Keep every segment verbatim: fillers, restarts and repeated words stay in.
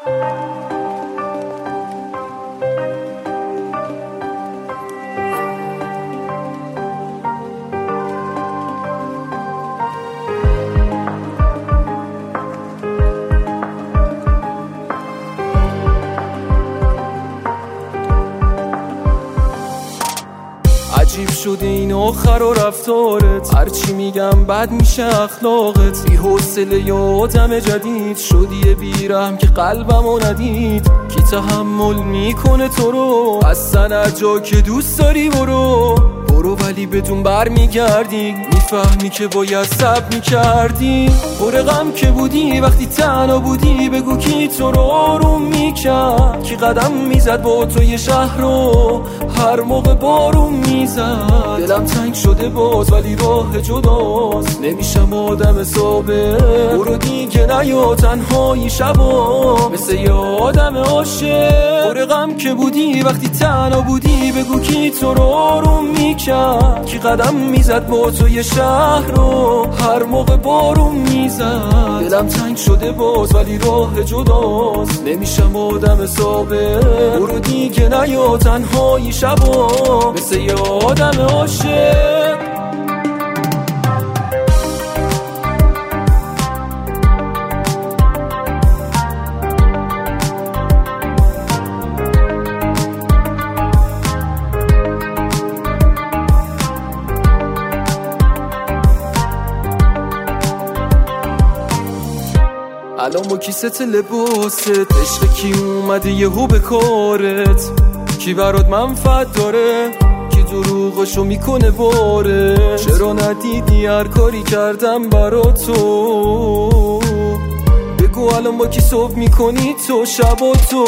عجیب شده این آخر و رفتارت، هرچی میگم بد میشه اخلاقت. بی حوصله یا آدم جدید شدی بیرحم که قلبمو ندید. کی تحمل میکنه تو رو اصلا از جا که دوست داری برو برو، ولی بدون بر میگردی. میفهمی که باید صبر میکردی. پر غم که بودی وقتی تنها بودی، بگو کی تو رو آروم میکرد. کی قدم میزد با تو یه شهر رو هر موقع بارون میزد. دلم تنگ شده باز ولی راه جداست، نمیشم آدم ثابت. برو دیگه نیا تنهایی شبا مثل یه آدم عاشق. پر غم که بودی وقتی تنها بودی، بگو کی تو رو آروم میکرد. کی قدم میزد با تو یه شهر رو هر موقع بارون میزد. دلم تنگ شده باز ولی راه جداست، نمیشم آدم ثابت. برو دیگه نیا تنهایی شبا مثل یه آدم عاشق. الان با کیست لباست، عشق کی اومده یهو به کارت؟ کی برات منفعت داره؟ کی دروغشو میکنه باره؟ چرا ندیدی هر کاری کردم برا تو؟ بگو الان با کی صبح میکنی تو شبا تو؟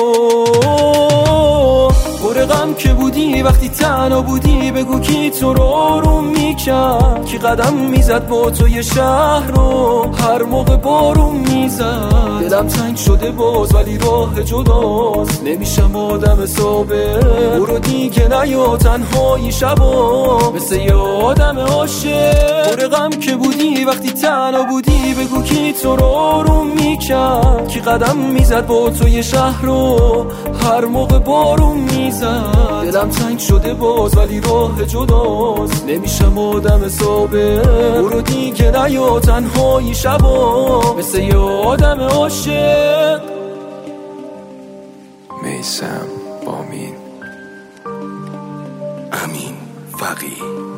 پر غم که بودی وقتی تنها بودی، بگو کی تو رو آروم میکرد. کی قدم میزد با تو یه شهر رو هر موقع بارون میزد. دلم تنگ شده باز ولی راه جداست، نمیشم آدم ثابت. برو دیگه نیا تنهایی شبا مثل یه آدم عاشق. پر غم که بودی وقتی تنها بودی، بگو کی تو رو آروم میکرد. کی قدم میزد با تو یه شهر رو هر موقع بارون میزد. دلم تنگ شده باز ولی راه جداست، نمیشم آدم ثابت. برو دیگه نیا تنهایی شبا مثل یه آدم عاشق. میثم بامین، امین فقیه.